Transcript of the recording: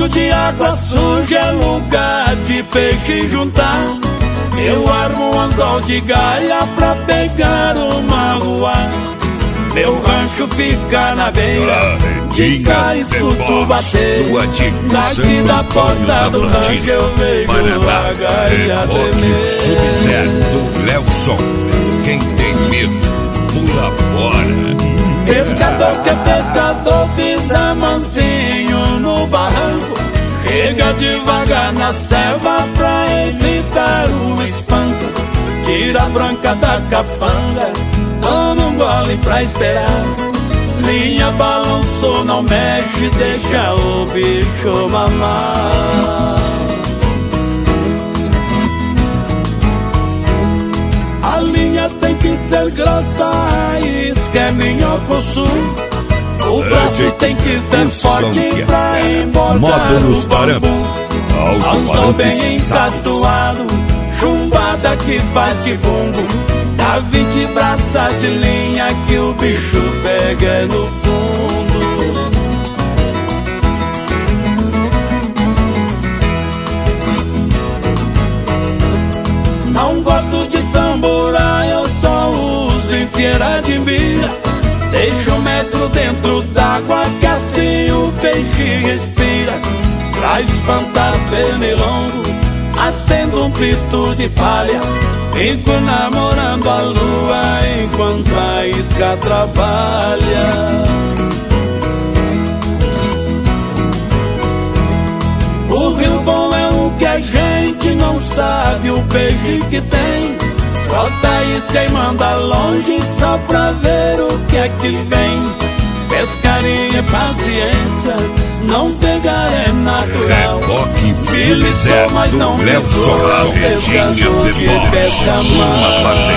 Sítio de água suja é lugar de peixe juntar. Eu armo um anzol de galha pra pegar uma rua. Meu rancho fica na beira de cá, escuto bater. Daqui da porta do rancho eu vejo a galha tremer. Sub-Zero do Lelson, quem tem medo pula fora. Pescador que é pescador pisa mansinho no barranco. Chega devagar na selva pra evitar o espanto. Tira a branca da capanga, toma um gole pra esperar. Linha balançou, não mexe, deixa o bicho mamar. A linha tem que ser grossa, a isca é minhoco-sul. O braço tem que ser forte pra embordar o bambu. Alto bem encastuado, chumbada que faz de bumbo. Dá 20 braças de linha que o bicho pega no fundo. Não gosto de samburai, eu só uso em fieira de mira. Deixa 1 metro dentro d'água que assim o peixe respira. Pra espantar pernilongo, acendo um pito de palha. Fico namorando a lua enquanto a isca trabalha. O rio bom é o que a gente não sabe, o peixe que tem. Bota a isca e manda longe só pra ver o que é que vem. Pescaria é paciência, não pegar é natural. Sub-Zero mas não Lelson, pescador que pesca mal.